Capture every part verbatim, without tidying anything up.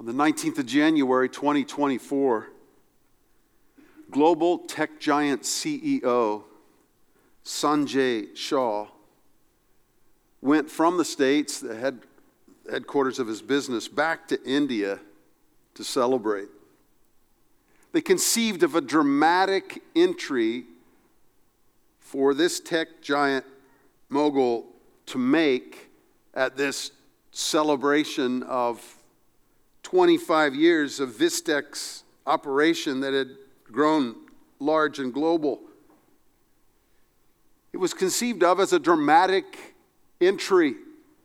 On the nineteenth of January, twenty twenty-four, global tech giant C E O Sanjay Shah went from the States, the head, headquarters of his business, back to India to celebrate. They conceived of a dramatic entry for this tech giant mogul to make at this celebration of twenty-five years of Vistex operation that had grown large and global. It was conceived of as a dramatic entry.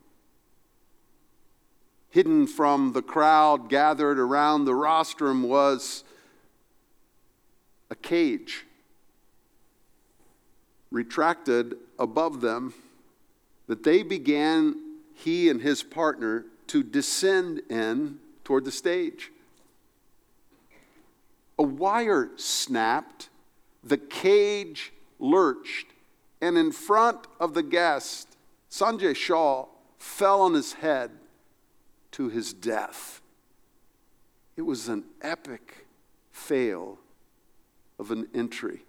Hidden from the crowd gathered around the rostrum was a cage. Retracted above them, that they began, he and his partner, to descend in toward the stage. A wire snapped, the cage lurched, and in front of the guest, Sanjay Shah fell on his head to his death. It was an epic fail of an entry.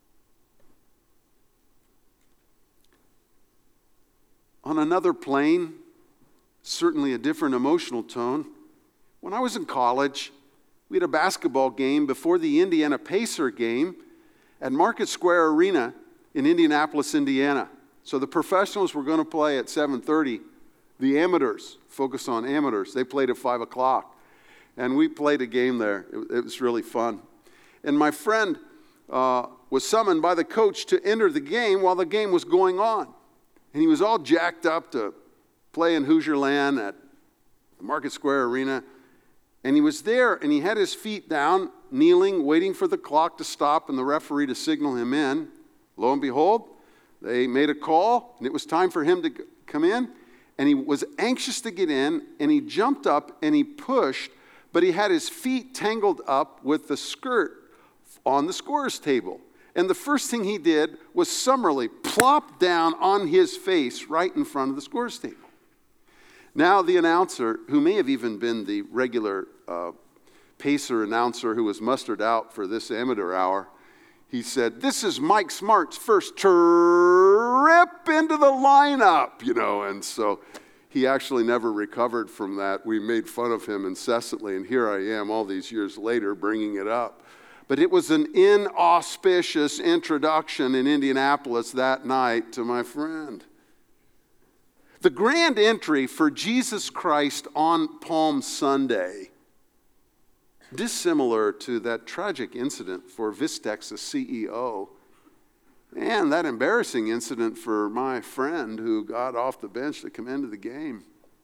On another plane, certainly a different emotional tone, when I was in college, we had a basketball game before the Indiana Pacer game at Market Square Arena in Indianapolis, Indiana. So the professionals were going to play at seven thirty. The amateurs, focus on amateurs, they played at five o'clock. And we played a game there. It, it was really fun. And my friend uh, was summoned by the coach to enter the game while the game was going on. And he was all jacked up to play in Hoosier Land at the Market Square Arena. And he was there, and he had his feet down, kneeling, waiting for the clock to stop and the referee to signal him in. Lo and behold, they made a call, and it was time for him to come in. And he was anxious to get in, and he jumped up and he pushed, but he had his feet tangled up with the skirt on the scorer's table. And the first thing he did was summarily plop down on his face right in front of the scorer's table. Now the announcer, who may have even been the regular uh, Pacer announcer who was mustered out for this amateur hour, he said, "This is Mike Smart's first trip into the lineup," you know, and so he actually never recovered from that. We made fun of him incessantly, and here I am all these years later bringing it up. But it was an inauspicious introduction in Indianapolis that night to my friend. The grand entry for Jesus Christ on Palm Sunday, dissimilar to that tragic incident for Vistex's C E O, and that embarrassing incident for my friend who got off the bench to come into the game.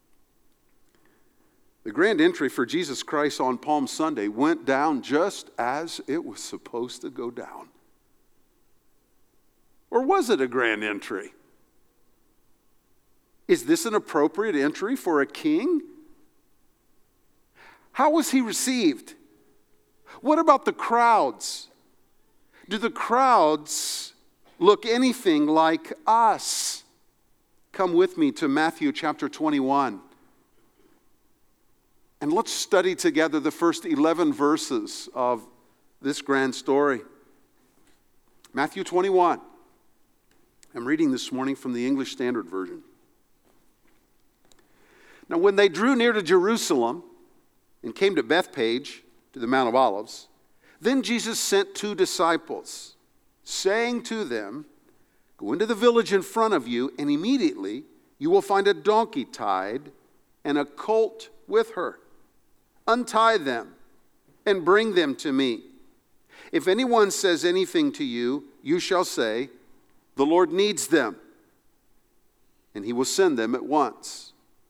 The grand entry for Jesus Christ on Palm Sunday went down just as it was supposed to go down. Or was it a grand entry? Is this an appropriate entry for a king? How was he received? What about the crowds? Do the crowds look anything like us? Come with me to Matthew chapter twenty-one. And let's study together the first eleven verses of this grand story. Matthew twenty-one. I'm reading this morning from the English Standard Version. Now, when they drew near to Jerusalem and came to Bethphage, to the Mount of Olives, then Jesus sent two disciples, saying to them, "Go into the village in front of you, and immediately you will find a donkey tied and a colt with her. Untie them and bring them to me. If anyone says anything to you, you shall say, 'The Lord needs them,' and he will send them at once."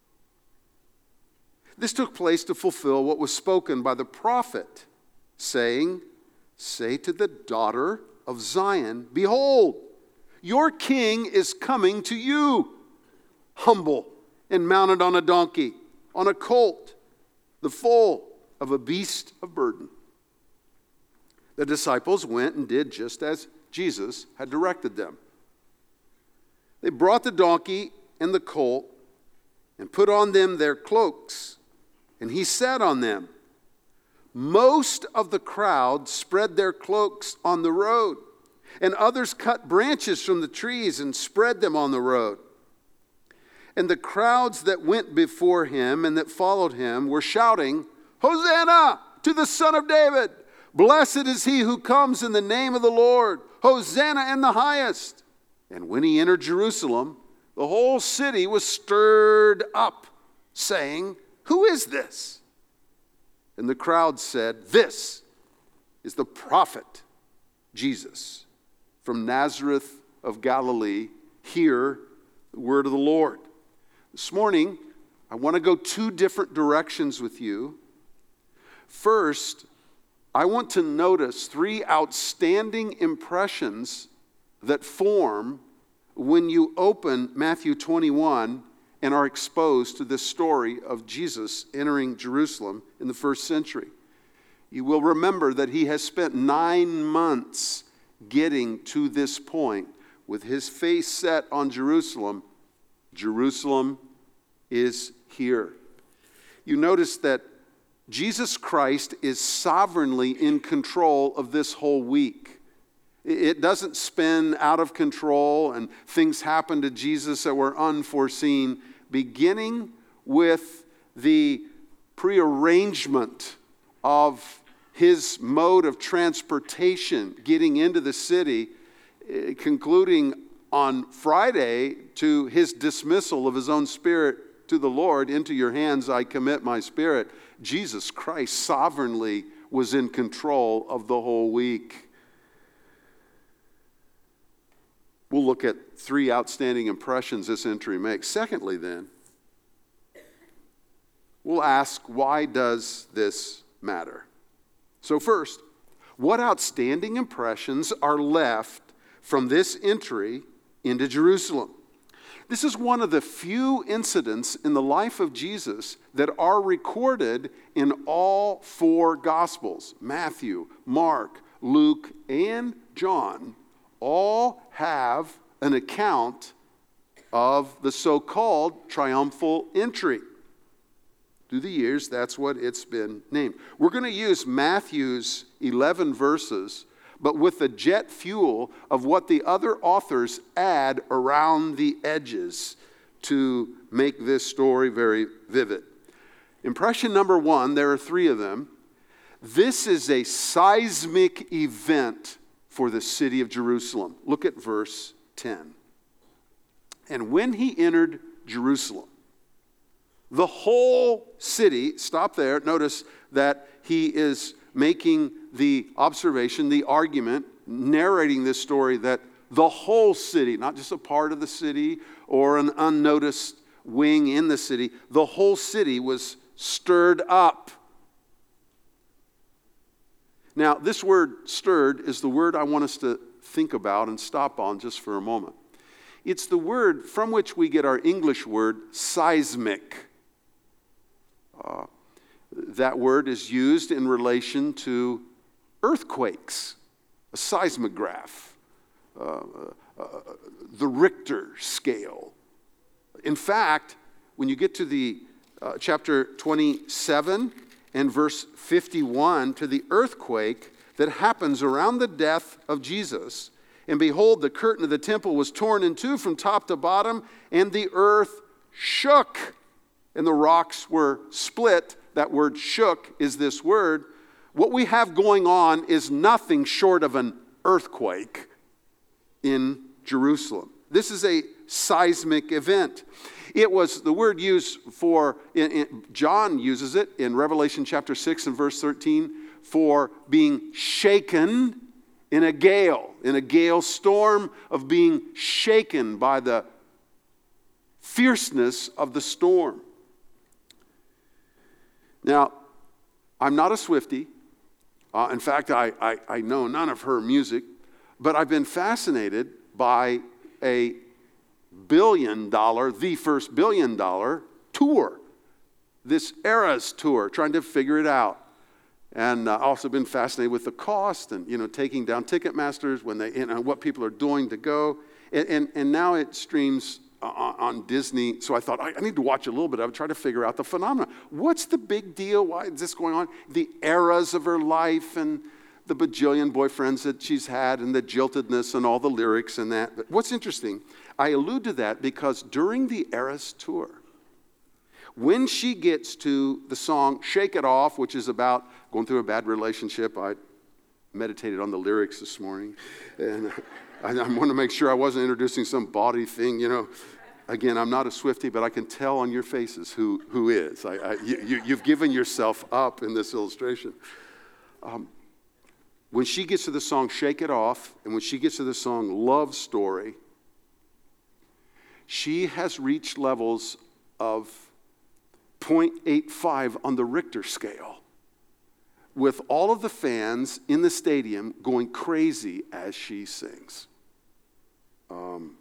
This took place to fulfill what was spoken by the prophet, saying, "Say to the daughter of Zion, behold, your king is coming to you, humble and mounted on a donkey, on a colt, the foal of a beast of burden." The disciples went and did just as Jesus had directed them. They brought the donkey and the colt and put on them their cloaks, and he sat on them. Most of the crowd spread their cloaks on the road, and others cut branches from the trees and spread them on the road. And the crowds that went before him and that followed him were shouting, Hosanna to the Son of David! Blessed is he who comes in the name of the Lord! Hosanna in the highest! And when he entered Jerusalem, the whole city was stirred up, saying, Who is this? And the crowd said, This is the prophet Jesus from Nazareth of Galilee. Hear the word of the Lord. This morning, I want to go two different directions with you. First, I want to notice three outstanding impressions that form when you open Matthew twenty-one and are exposed to this story of Jesus entering Jerusalem in the first century. You will remember that he has spent nine months getting to this point with his face set on Jerusalem. Jerusalem is here. You notice that Jesus Christ is sovereignly in control of this whole week. It doesn't spin out of control and things happen to Jesus that were unforeseen, beginning with the prearrangement of his mode of transportation, getting into the city, concluding on Friday to his dismissal of his own spirit to the Lord. Into your hands I commit my spirit. Jesus Christ sovereignly was in control of the whole week. We'll look at three outstanding impressions this entry makes. Secondly, then, we'll ask, why does this matter? So first, what outstanding impressions are left from this entry into Jerusalem? This is one of the few incidents in the life of Jesus that are recorded in all four Gospels. Matthew, Mark, Luke, and John all have an account of the so-called triumphal entry. Through the years, that's what it's been named. We're going to use Matthew's eleven verses, but with the jet fuel of what the other authors add around the edges to make this story very vivid. Impression number one, there are three of them. This is a seismic event for the city of Jerusalem. Look at verse ten. And when he entered Jerusalem, the whole city, stop there, notice that he is making the observation, the argument, narrating this story that the whole city, not just a part of the city or an unnoticed wing in the city, the whole city was stirred up. Now, this word stirred is the word I want us to think about and stop on just for a moment. It's the word from which we get our English word seismic. Uh, that word is used in relation to earthquakes, a seismograph, uh, uh, the Richter scale. In fact, when you get to the uh, chapter twenty-seven and verse fifty-one, to the earthquake that happens around the death of Jesus, and behold, the curtain of the temple was torn in two from top to bottom, and the earth shook, and the rocks were split. That word shook is this word. What we have going on is nothing short of an earthquake in Jerusalem. This is a seismic event. It was the word used for, in, in, John uses it in Revelation chapter six and verse thirteen, for being shaken in a gale, in a gale storm of being shaken by the fierceness of the storm. Now, I'm not a Swiftie. Uh, in fact, I, I, I know none of her music, but I've been fascinated by a billion dollar, the first billion dollar tour, this Eras tour, trying to figure it out. And uh, also been fascinated with the cost and, you know, taking down Ticketmasters when they, you know, what people are doing to go. And, and, and now it streams on, on Disney, so I thought, I, I need to watch a little bit of it, try to figure out the phenomenon. What's the big deal? Why is this going on? The eras of her life and the bajillion boyfriends that she's had and the jiltedness and all the lyrics and that. But what's interesting, I allude to that because during the Eras tour, when she gets to the song Shake It Off, which is about going through a bad relationship, I meditated on the lyrics this morning, and I, I want to make sure I wasn't introducing some bawdy thing, you know. Again, I'm not a Swiftie, but I can tell on your faces who, who is. I, I, you, you've given yourself up in this illustration. Um, when she gets to the song Shake It Off, and when she gets to the song Love Story, she has reached levels of zero point eight five on the Richter scale, with all of the fans in the stadium going crazy as she sings. Um,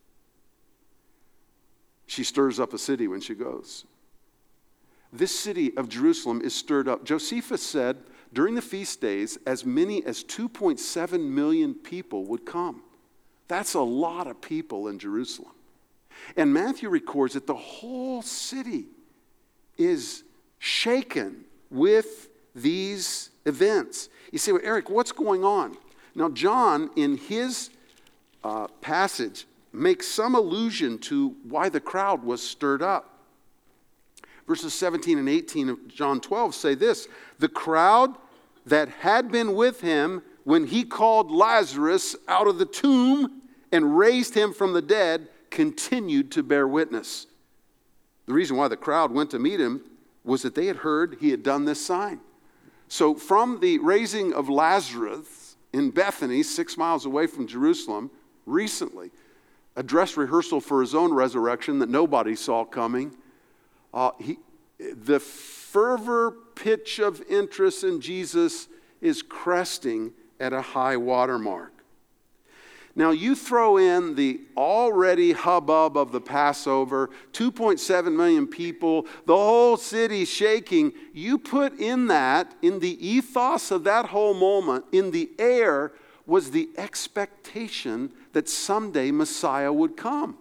she stirs up a city when she goes. This city of Jerusalem is stirred up. Josephus said during the feast days, as many as two point seven million people would come. That's a lot of people in Jerusalem. And Matthew records that the whole city is shaken with these events. You say, well, Eric, what's going on? Now, John, in his uh, passage, makes some allusion to why the crowd was stirred up. Verses seventeen and eighteen of John twelve say this: the crowd that had been with him when he called Lazarus out of the tomb and raised him from the dead continued to bear witness. The reason why the crowd went to meet him was that they had heard he had done this sign. So from the raising of Lazarus in Bethany, six miles away from Jerusalem, recently, a dress rehearsal for his own resurrection that nobody saw coming, uh, he, the fervor pitch of interest in Jesus is cresting at a high water mark. Now, you throw in the already hubbub of the Passover, two point seven million people, the whole city shaking. You put in that, in the ethos of that whole moment, in the air, was the expectation that someday Messiah would come.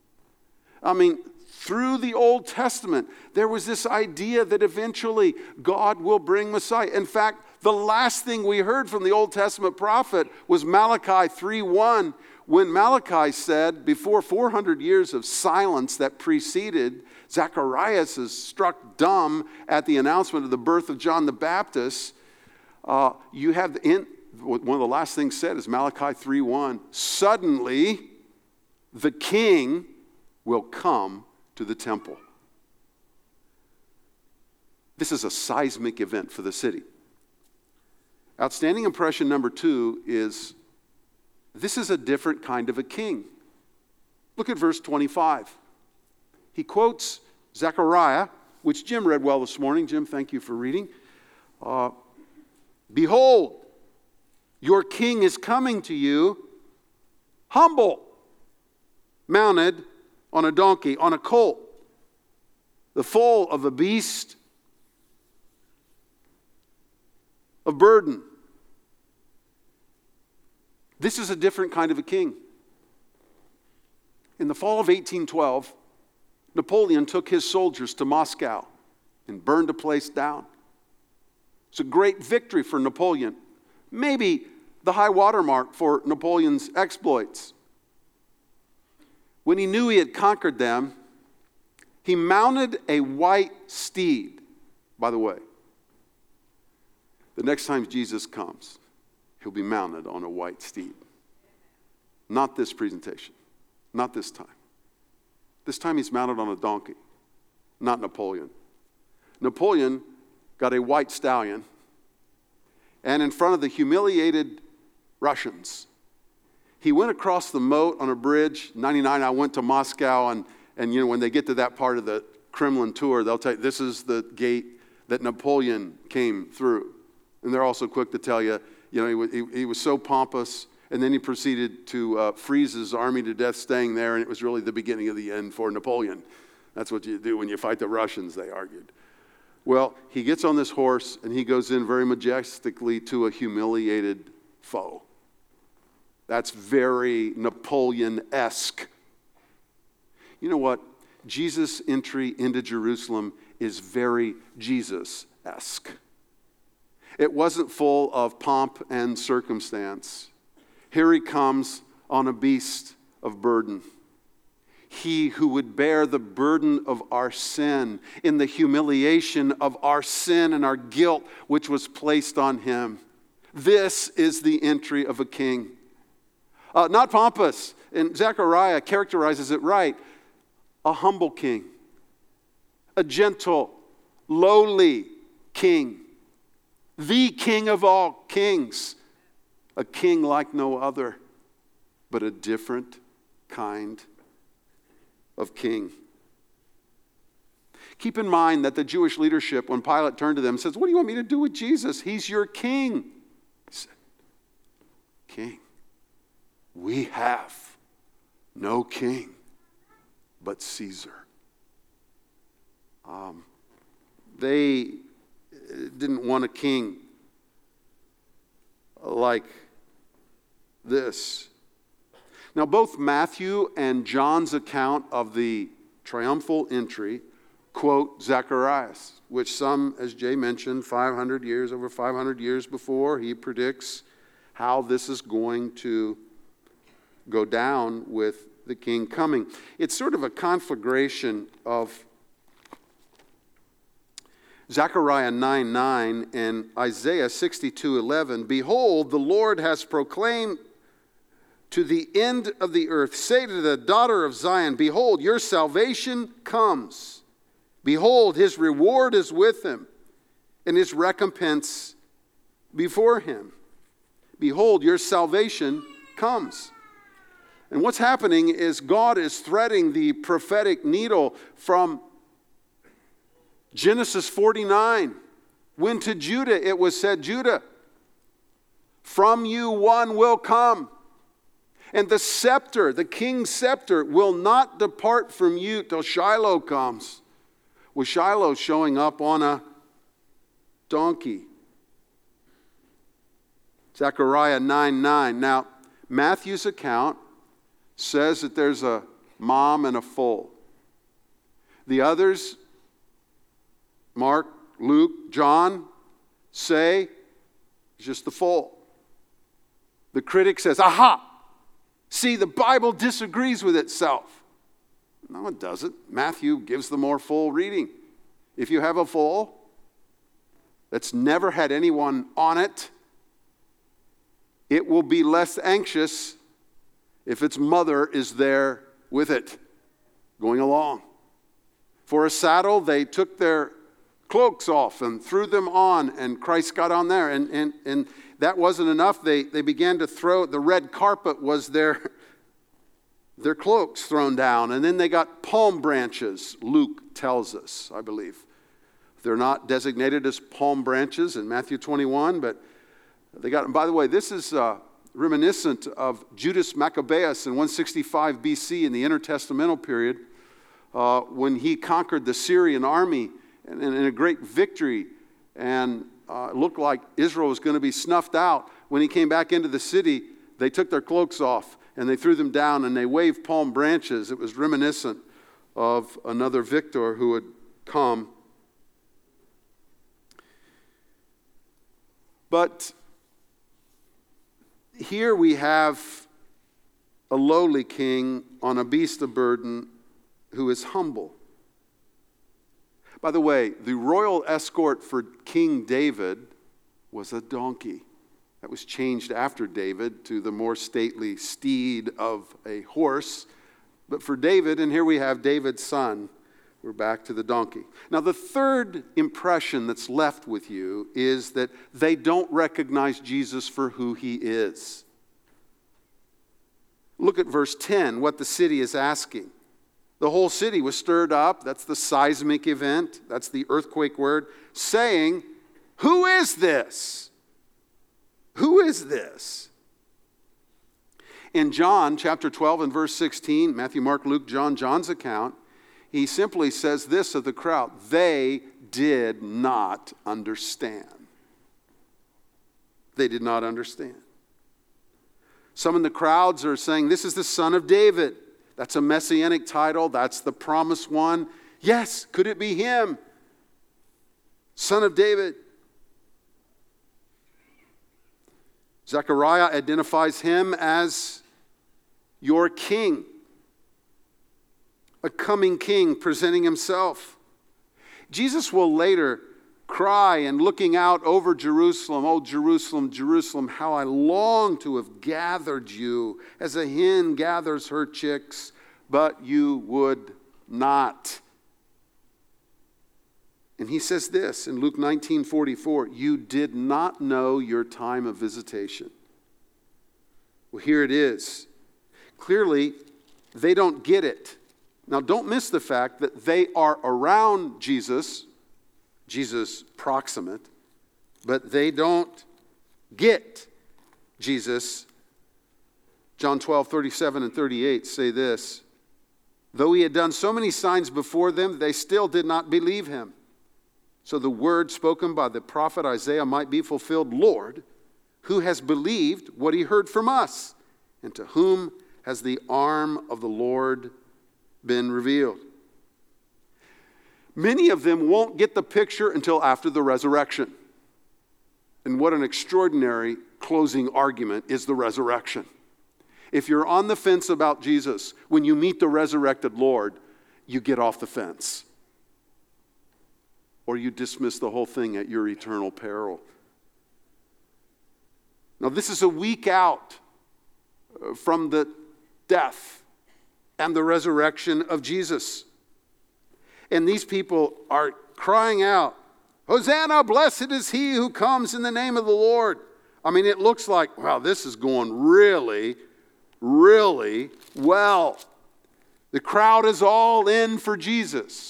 I mean, through the Old Testament, there was this idea that eventually God will bring Messiah. In fact, the last thing we heard from the Old Testament prophet was Malachi three one, when Malachi said, before four hundred years of silence that preceded, Zacharias is struck dumb at the announcement of the birth of John the Baptist. Uh, you have, the, in, one of the last things said is Malachi three one, suddenly the king will come to the temple. This is a seismic event for the city. Outstanding impression number two is this is a different kind of a king. Look at verse twenty-five. He quotes Zechariah, which Jim read well this morning. Jim, thank you for reading. Uh, Behold, your king is coming to you, humble, mounted on a donkey, on a colt, the foal of a beast of burden. This is a different kind of a king. In the fall of eighteen twelve, Napoleon took his soldiers to Moscow and burned a place down. It's a great victory for Napoleon. Maybe the high watermark for Napoleon's exploits. When he knew he had conquered them, he mounted a white steed, by the way. The next time Jesus comes, he'll be mounted on a white steed. Not this presentation. Not this time. This time he's mounted on a donkey. Not Napoleon. Napoleon got a white stallion. And in front of the humiliated Russians, he went across the moat on a bridge. ninety-nine, I went to Moscow, and, and you know, when they get to that part of the Kremlin tour, they'll tell you, this is the gate that Napoleon came through. And they're also quick to tell you, you know, he was, he, he was so pompous, and then he proceeded to uh, freeze his army to death staying there, and it was really the beginning of the end for Napoleon. That's what you do when you fight the Russians, they argued. Well, he gets on this horse, and he goes in very majestically to a humiliated foe. That's very Napoleon-esque. You know what? Jesus' entry into Jerusalem is very Jesus-esque. It wasn't full of pomp and circumstance. Here he comes on a beast of burden. He who would bear the burden of our sin in the humiliation of our sin and our guilt which was placed on him. This is the entry of a king. Uh, not pompous. And Zechariah characterizes it right. A humble king. A gentle, lowly king. The king of all kings. A king like no other, but a different kind of king. Keep in mind that the Jewish leadership, when Pilate turned to them, says, "What do you want me to do with Jesus? He's your king." He said, "King, we have no king but Caesar." Um, they didn't want a king like this. Now, both Matthew and John's account of the triumphal entry quote Zacharias, which some, as Jay mentioned, five hundred years, over five hundred years before, he predicts how this is going to go down with the king coming. It's sort of a conflagration of Zechariah nine nine and Isaiah sixty-two eleven. "Behold, the Lord has proclaimed to the end of the earth. Say to the daughter of Zion, behold, your salvation comes. Behold, his reward is with him, and his recompense before him. Behold, your salvation comes." And what's happening is God is threading the prophetic needle from Genesis forty-nine, when to Judah it was said, "Judah, from you one will come. And the scepter, the king's scepter, will not depart from you till Shiloh comes." With Shiloh showing up on a donkey. Zechariah nine nine. Now, Matthew's account says that there's a mom and a foal. The others, Mark, Luke, John, say it's just the foal. The critic says, "Aha! See, the Bible disagrees with itself." No, it doesn't. Matthew gives the more full reading. If you have a foal that's never had anyone on it, it will be less anxious if its mother is there with it, going along. For a saddle, they took their cloaks off and threw them on, and Christ got on there. And, and, and that wasn't enough. They, they began to throw, the red carpet was their, their cloaks thrown down. And then they got palm branches, Luke tells us, I believe. They're not designated as palm branches in Matthew twenty-one, but they got, and by the way, this is uh, reminiscent of Judas Maccabeus in one sixty-five B C in the intertestamental period, uh, when he conquered the Syrian army in, in a great victory, and uh, it looked like Israel was going to be snuffed out. When he came back into the city, they took their cloaks off and they threw them down and they waved palm branches. It was reminiscent of another victor who had come. But here we have a lowly king on a beast of burden who is humble. By the way, the royal escort for King David was a donkey. That was changed after David to the more stately steed of a horse. But for David, and here we have David's son, we're back to the donkey. Now, the third impression that's left with you is that they don't recognize Jesus for who he is. Look at verse ten, what the city is asking. The whole city was stirred up. That's the seismic event. That's the earthquake word. Saying, "Who is this? Who is this?" In John chapter twelve and verse sixteen, Matthew, Mark, Luke, John, John's account, he simply says this of the crowd: they did not understand. They did not understand. Some in the crowds are saying, "This is the Son of David." That's a messianic title. That's the promised one. Yes, could it be him? Son of David. Zechariah identifies him as your king, a coming king presenting himself. Jesus will later cry and looking out over Jerusalem, "Oh, Jerusalem, Jerusalem, how I long to have gathered you as a hen gathers her chicks, but you would not." And he says this in Luke nineteen forty-four, "You did not know your time of visitation." Well, here it is. Clearly, they don't get it. Now, don't miss the fact that they are around Jesus, Jesus proximate, but they don't get Jesus. John twelve, thirty-seven and thirty-eight say this, "Though he had done so many signs before them, they still did not believe him. So the word spoken by the prophet Isaiah might be fulfilled, 'Lord, who has believed what he heard from us? And to whom has the arm of the Lord been revealed?'" Many of them won't get the picture until after the resurrection. And what an extraordinary closing argument is the resurrection. If you're on the fence about Jesus, when you meet the resurrected Lord, you get off the fence. Or you dismiss the whole thing at your eternal peril. Now, this is a week out from the death and the resurrection of Jesus. And these people are crying out, "Hosanna, blessed is he who comes in the name of the Lord." I mean, it looks like, wow, this is going really, really well. The crowd is all in for Jesus.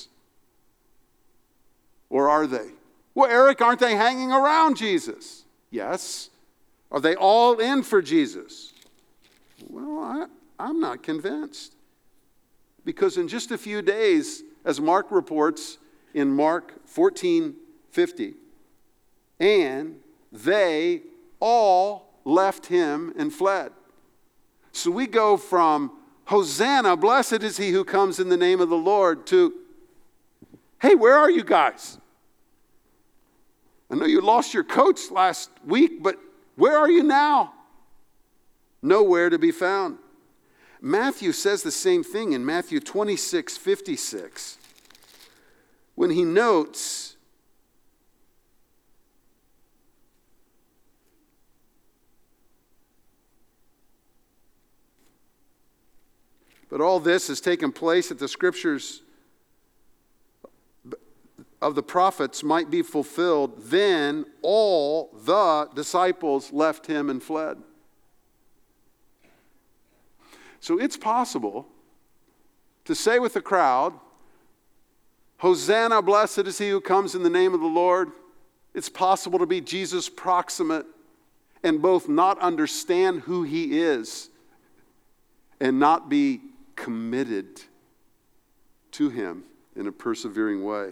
Or are they? Well, Eric, aren't they hanging around Jesus? Yes. Are they all in for Jesus? Well, I, I'm not convinced. Because in just a few days, as Mark reports in Mark fourteen fifty, and they all left him and fled. So we go from Hosanna, blessed is he who comes in the name of the Lord, to, hey, where are you guys? I know you lost your coats last week, but where are you now? Nowhere to be found. Matthew says the same thing in Matthew twenty-six fifty-six when he notes but all this has taken place that the scriptures of the prophets might be fulfilled. Then all the disciples left him and fled. So it's possible to say with the crowd, "Hosanna, blessed is he who comes in the name of the Lord." It's possible to be Jesus proximate and both not understand who he is and not be committed to him in a persevering way.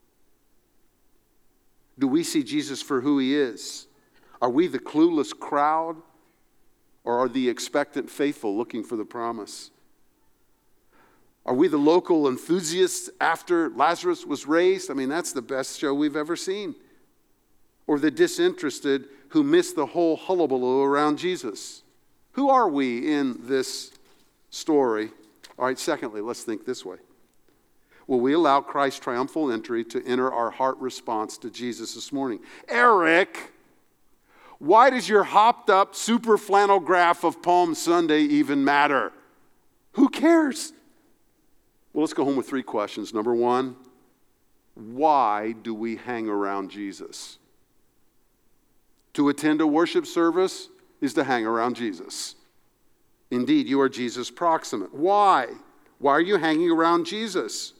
Do we see Jesus for who he is? Are we the clueless crowd? Or are the expectant faithful looking for the promise? Are we the local enthusiasts after Lazarus was raised? I mean, that's the best show we've ever seen. Or the disinterested who missed the whole hullabaloo around Jesus? Who are we in this story? All right, secondly, let's think this way. Will we allow Christ's triumphal entry to enter our heart response to Jesus this morning? Eric, why does your hopped up super flannel graph of Palm Sunday even matter? Who cares? Well, let's go home with three questions. Number one, why do we hang around Jesus? To attend a worship service is to hang around Jesus. Indeed, you are Jesus proximate. Why? Why are you hanging around Jesus?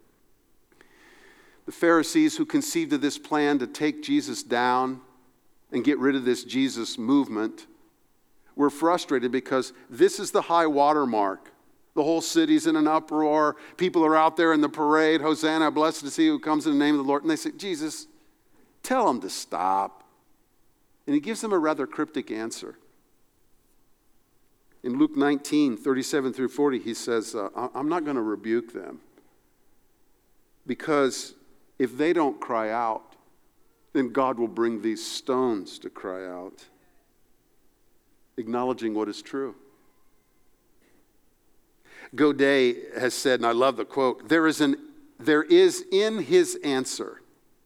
The Pharisees who conceived of this plan to take Jesus down and get rid of this Jesus movement were frustrated because this is the high water mark. The whole city's in an uproar. People are out there in the parade. Hosanna, blessed is he who comes in the name of the Lord. And they say, Jesus, tell them to stop. And he gives them a rather cryptic answer. In Luke nineteen, thirty-seven through forty, he says, uh, I'm not going to rebuke them, because if they don't cry out, then God will bring these stones to cry out, acknowledging what is true. Godet has said, and I love the quote, there is, an, there is in his answer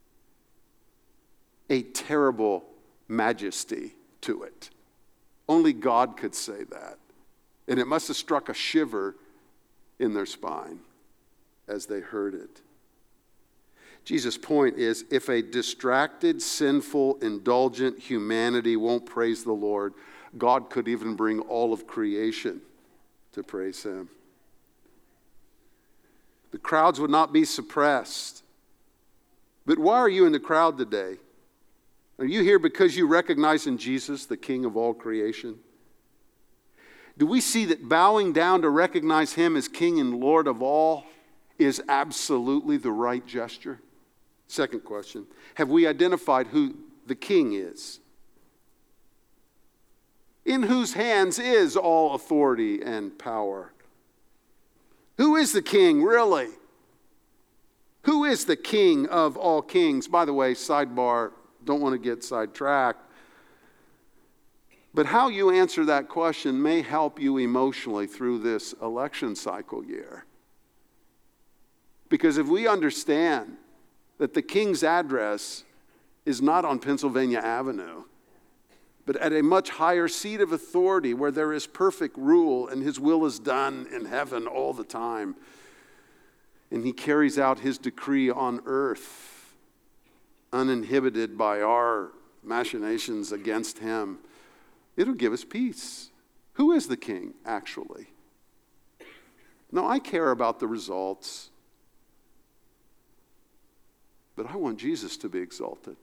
a terrible majesty to it. Only God could say that. And it must have struck a shiver in their spine as they heard it. Jesus' point is, if a distracted, sinful, indulgent humanity won't praise the Lord, God could even bring all of creation to praise him. The crowds would not be suppressed. But why are you in the crowd today? Are you here because you recognize in Jesus the King of all creation? Do we see that bowing down to recognize him as King and Lord of all is absolutely the right gesture? Second question, have we identified who the King is? In whose hands is all authority and power? Who is the King, really? Who is the King of all kings? By the way, sidebar, don't want to get sidetracked. But how you answer that question may help you emotionally through this election cycle year. Because if we understand that the King's address is not on Pennsylvania Avenue, but at a much higher seat of authority where there is perfect rule and his will is done in heaven all the time, and he carries out his decree on earth, uninhibited by our machinations against him, it'll give us peace. Who is the King, actually? No, I care about the results, but I want Jesus to be exalted.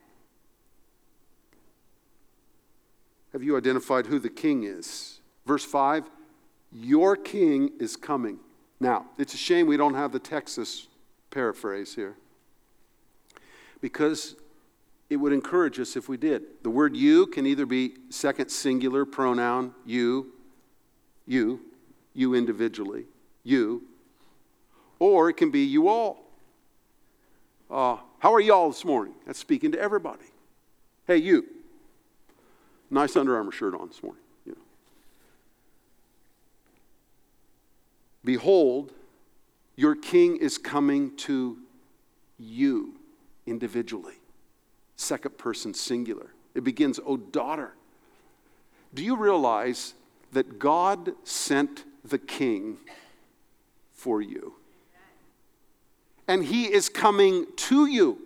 Have you identified who the King is? Verse five, your King is coming. Now, it's a shame we don't have the Texas paraphrase here, because it would encourage us if we did. The word you can either be second singular pronoun, you, you, you individually, you, or it can be you all. Uh, how are y'all this morning? That's speaking to everybody. Hey, you. Nice Under Armour shirt on this morning. You know. Behold, your King is coming to you individually. Second person singular. It begins, O daughter. Do you realize that God sent the King for you? And he is coming to you.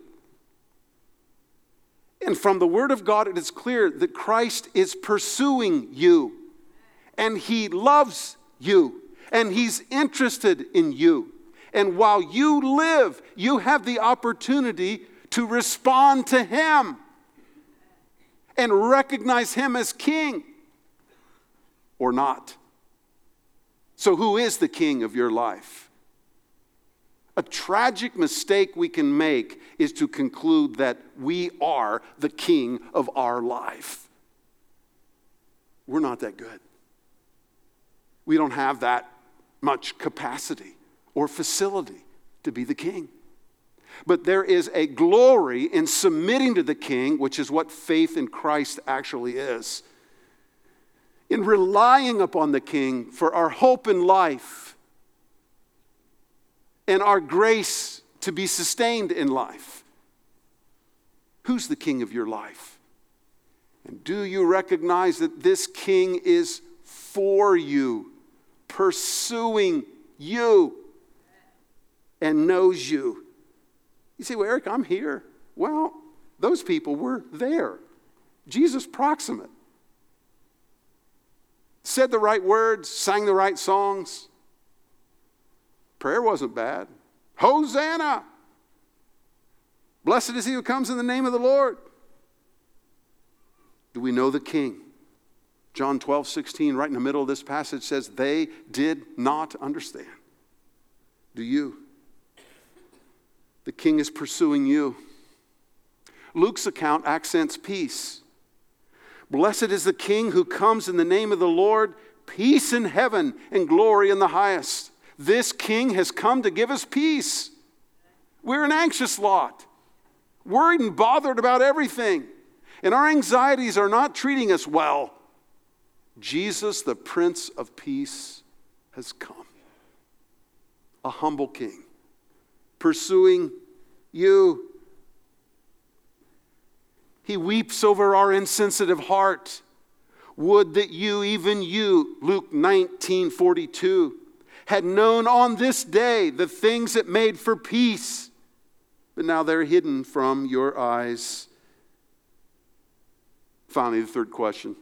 And from the Word of God, it is clear that Christ is pursuing you. And he loves you. And he's interested in you. And while you live, you have the opportunity to respond to him and recognize him as King or not. So who is the King of your life? A tragic mistake we can make is to conclude that we are the King of our life. We're not that good. We don't have that much capacity or facility to be the King. But there is a glory in submitting to the King, which is what faith in Christ actually is. In relying upon the King for our hope in life and our grace to be sustained in life. Who's the King of your life? And do you recognize that this King is for you, pursuing you, and knows you? You say, well, Eric, I'm here. Well, those people were there. Jesus proximate. Said the right words, sang the right songs. Prayer wasn't bad. Hosanna! Blessed is he who comes in the name of the Lord. Do we know the King? John twelve, sixteen, right in the middle of this passage says, they did not understand. Do you? The King is pursuing you. Luke's account accents peace. Blessed is the King who comes in the name of the Lord, peace in heaven and glory in the highest. This King has come to give us peace. We're an anxious lot, worried and bothered about everything. And our anxieties are not treating us well. Jesus, the Prince of Peace, has come. A humble King, pursuing you. He weeps over our insensitive heart. Would that you, even you, Luke nineteen forty-two, had known on this day the things that made for peace, but now they're hidden from your eyes. Finally, the third question.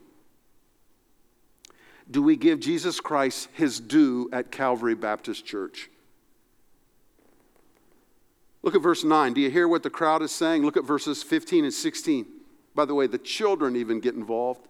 Do we give Jesus Christ his due at Calvary Baptist Church? Look at verse nine. Do you hear what the crowd is saying? Look at verses fifteen and sixteen. By the way, the children even get involved.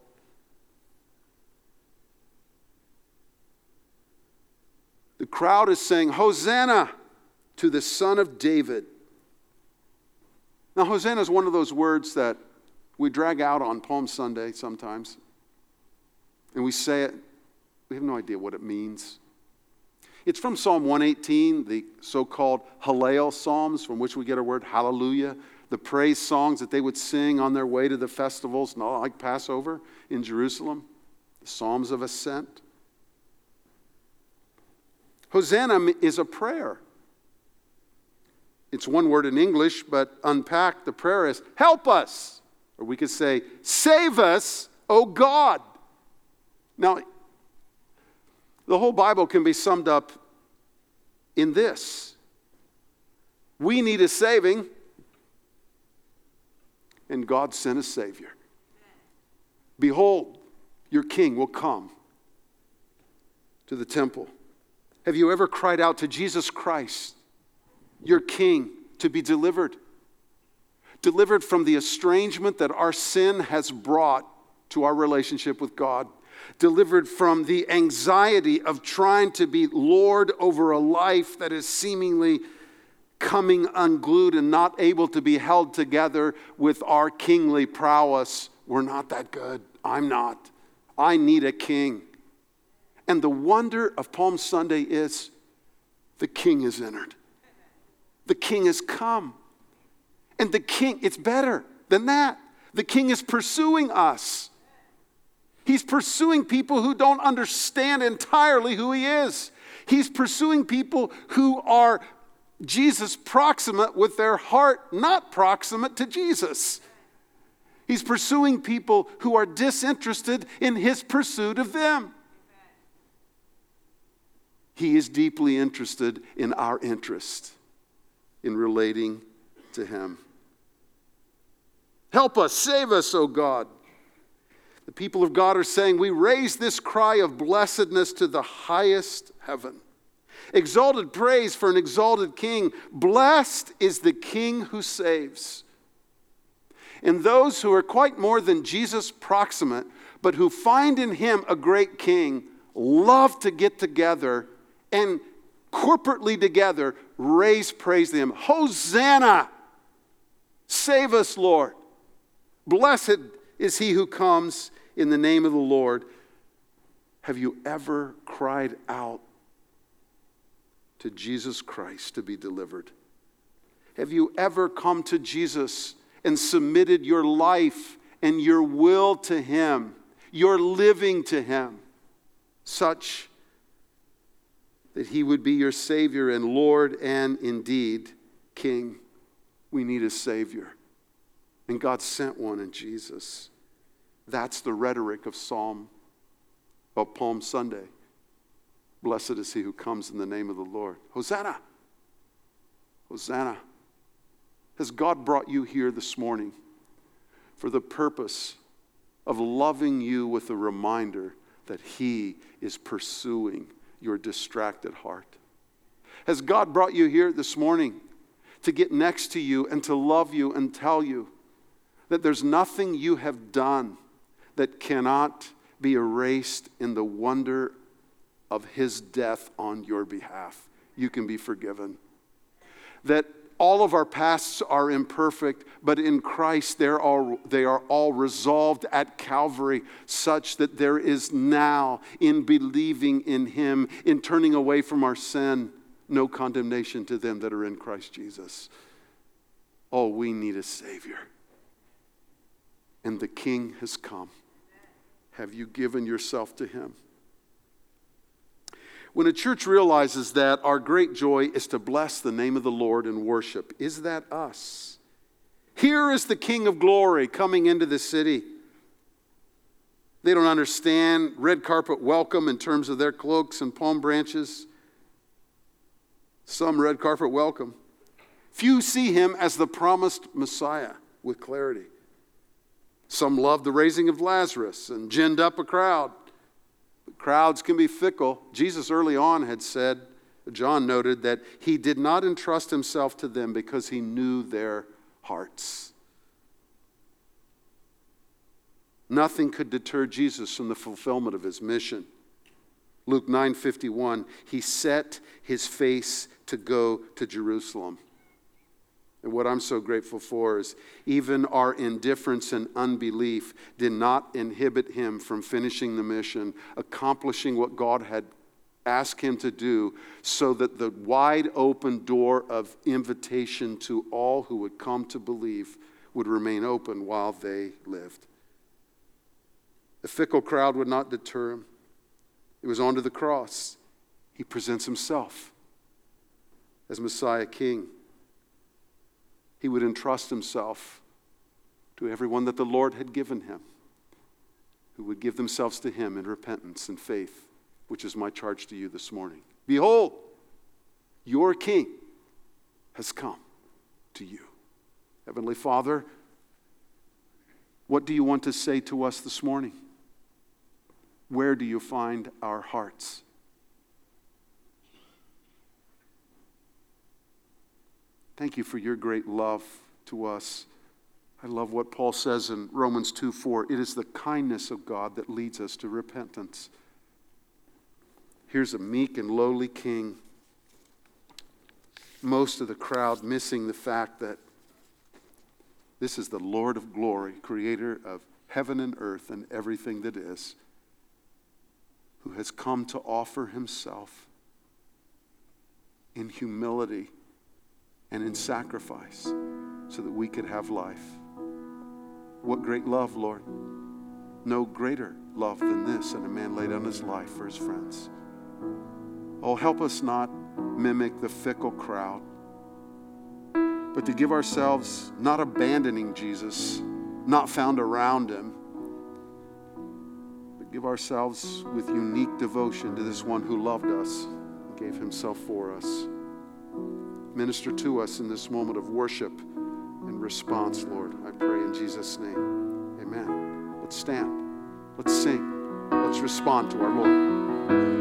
The crowd is saying, Hosanna to the Son of David. Now, Hosanna is one of those words that we drag out on Palm Sunday sometimes. And we say it. We have no idea what it means. It's from Psalm one eighteen, the so-called Hallel Psalms, from which we get our word hallelujah. The praise songs that they would sing on their way to the festivals, not like Passover in Jerusalem. The Psalms of Ascent. Hosanna is a prayer. It's one word in English, but unpacked, the prayer is, help us. Or we could say, save us, O God. Now, the whole Bible can be summed up in this. We need a saving, and God sent a Savior. Behold, your King will come to the temple. Have you ever cried out to Jesus Christ, your King, to be delivered? Delivered from the estrangement that our sin has brought to our relationship with God. Delivered from the anxiety of trying to be Lord over a life that is seemingly coming unglued and not able to be held together with our kingly prowess. We're not that good. I'm not. I need a king. And the wonder of Palm Sunday is the King has entered. The King has come. And the King, it's better than that. The King is pursuing us. He's pursuing people who don't understand entirely who he is. He's pursuing people who are Jesus proximate with their heart not proximate to Jesus. He's pursuing people who are disinterested in his pursuit of them. He is deeply interested in our interest in relating to him. Help us, save us, O God. The people of God are saying, we raise this cry of blessedness to the highest heaven. Exalted praise for an exalted King. Blessed is the King who saves. And those who are quite more than Jesus proximate, but who find in him a great King, love to get together and corporately together raise praise to him. Hosanna! Save us, Lord. Blessed is he who comes in the name of the Lord. Have you ever cried out to Jesus Christ to be delivered? Have you ever come to Jesus and submitted your life and your will to him, your living to him, such that he would be your Savior and Lord and indeed King? We need a Savior. And God sent one in Jesus. That's the rhetoric of Psalm, of Palm Sunday. Blessed is he who comes in the name of the Lord. Hosanna! Hosanna! Has God brought you here this morning for the purpose of loving you with a reminder that he is pursuing your distracted heart? Has God brought you here this morning to get next to you and to love you and tell you that there's nothing you have done that cannot be erased in the wonder of his death on your behalf? You can be forgiven. That All of our pasts are imperfect, but in Christ they're all, they are all resolved at Calvary, such that there is now, in believing in him, in turning away from our sin, no condemnation to them that are in Christ Jesus. Oh, we need a Savior. And the King has come. Have you given yourself to him? When a church realizes that our great joy is to bless the name of the Lord and worship, is that us? Here is the King of glory coming into the city. They don't understand red carpet welcome in terms of their cloaks and palm branches. Some red carpet welcome. Few see him as the promised Messiah with clarity. Some love the raising of Lazarus and ginned up a crowd. But crowds can be fickle. Jesus early on had said, John noted, that he did not entrust himself to them because he knew their hearts. Nothing could deter Jesus from the fulfillment of his mission. Luke nine fifty-one, he set his face to go to Jerusalem. And what I'm so grateful for is even our indifference and unbelief did not inhibit him from finishing the mission, accomplishing what God had asked him to do, so that the wide open door of invitation to all who would come to believe would remain open while they lived. The fickle crowd would not deter him. It was on to the cross. He presents himself as Messiah King. He would entrust himself to everyone that the Lord had given him, who would give themselves to him in repentance and faith, which is my charge to you this morning. Behold, your King has come to you. Heavenly Father, what do you want to say to us this morning? Where do you find our hearts? Thank you for your great love to us. I love what Paul says in Romans two four. It is the kindness of God that leads us to repentance. Here's a meek and lowly king. Most of the crowd missing the fact that this is the Lord of glory, creator of heaven and earth and everything that is, who has come to offer himself in humility and in sacrifice so that we could have life. What great love, Lord. No greater love than this, and a man laid down his life for his friends. Oh, help us not mimic the fickle crowd, but to give ourselves, not abandoning Jesus, not found around him, but give ourselves with unique devotion to this one who loved us and gave himself for us. Minister to us in this moment of worship and response, Lord. I pray in Jesus' name. Amen. Let's stand. Let's sing. Let's respond to our Lord.